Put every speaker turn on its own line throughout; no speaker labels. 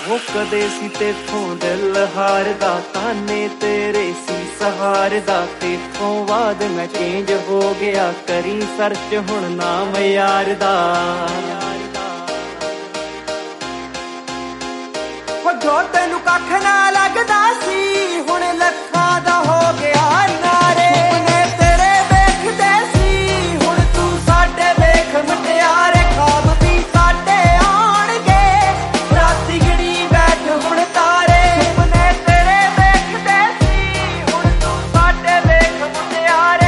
ਉਹ ਕਦੇ ਸੀ ਤੇਥੋਂ ਦਿਲ ਹਾਰਦਾ, ਤਾਨੇ ਤੇਰੇ ਸੀ ਸਹਾਰਦਾ। ਤੇਥੋਂ ਬਾਅਦ ਮੈਂ ਚੇਂਜ ਹੋ ਗਿਆ, ਕਰੀ ਸਰਚ ਹੁਣ ਨਾਮ ਯਾਰ ਦਾ।
ਜੋ ਤੈਨੂੰ ਕੱਖ ਨਾ ਲੱਗਦਾ ਸੀ, ਹੁਣ ਲੱਖਾਂ ਦਾ ਹੋ ਗਿਆ ਨਾਰੇ। ਸੁਪਨੇ ਤੇਰੇ ਵੇਖਦੇ ਸੀ, ਹੁਣ ਤੂੰ ਸਾਡੇ ਵੇਖ ਮੁਟਿਆਰੇ। ਖਾਬ ਵੀ ਸਾਡੇ ਆਉਣਗੇ, ਰਾਤੀ ਗੜੀ ਬੈਠ ਹੁਣ ਤਾਰੇ। ਸੁਪਨੇ ਤੇਰੇ ਵੇਖਦੇ ਸੀ, ਹੁਣ ਤੂੰ ਸਾਡੇ ਵੇਖ ਮੁਟਿਆਰੇ।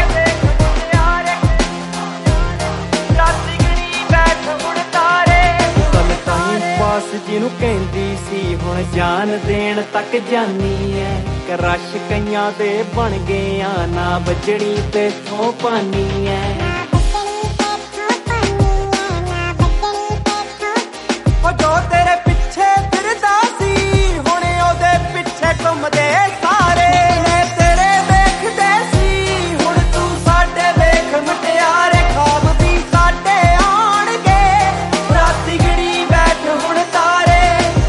ਰਾਤੀ ਗੜੀ ਬੈਠ ਹੁਣ ਤਾਰੇ।
ਗੱਲ ਟਾਈਮ ਪਾਸ ਜਿਹਨੂੰ ਕਹਿੰਦੀ ਸੀ, ਹੁਣ ਜਾਨ ਦੇਣ ਤੱਕ ਜਾਨੀ ਐ। ਕਰਸ਼ ਕਈਆਂ ਦੇ ਬਣ ਗਿਆ, ਨਾ ਬਚਣੀ ਤੇਥੋਂ ਪਾਨੀ ਐ।
ਜੋ ਤੇਰੇ ਪਿੱਛੇ ਫਿਰਦਾ ਸੀ, ਹੁਣ ਉਹਦੇ ਪਿੱਛੇ ਘੁੰਮਦੇ ਸਾਰੇ। ਤੇਰੇ ਵੇਖਦੇ ਸੀ, ਹੁਣ ਤੂੰ ਸਾਡੇ ਵੇਖ ਮੁਟਿਆਰੇ। ਖਾਬ ਵੀ ਸਾਡੇ ਆਉਣਗੇ, ਰਾਤੀ ਗੜੀ ਬੈਠ ਹੁਣ ਤਾਰੇ।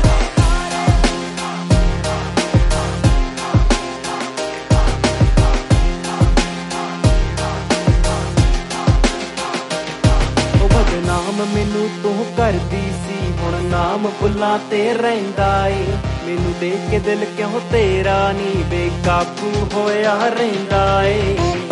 ਉਹ ਬਦਨਾਮ ਮੈਨੂੰ ਤੂੰ ਕਰਦੀ ਸੀ, ਹੁਣ ਨਾਮ ਫੁੱਲਾਂ ਤੇ ਰਹਿੰਦਾ ਏ। ਮੈਨੂੰ ਦੇਖ ਕੇ ਦਿਲ ਕਿਉਂ ਤੇਰਾ ਨੀ ਬੇਕਾਬੂ ਹੋਇਆ ਰਹਿੰਦਾ ਏ।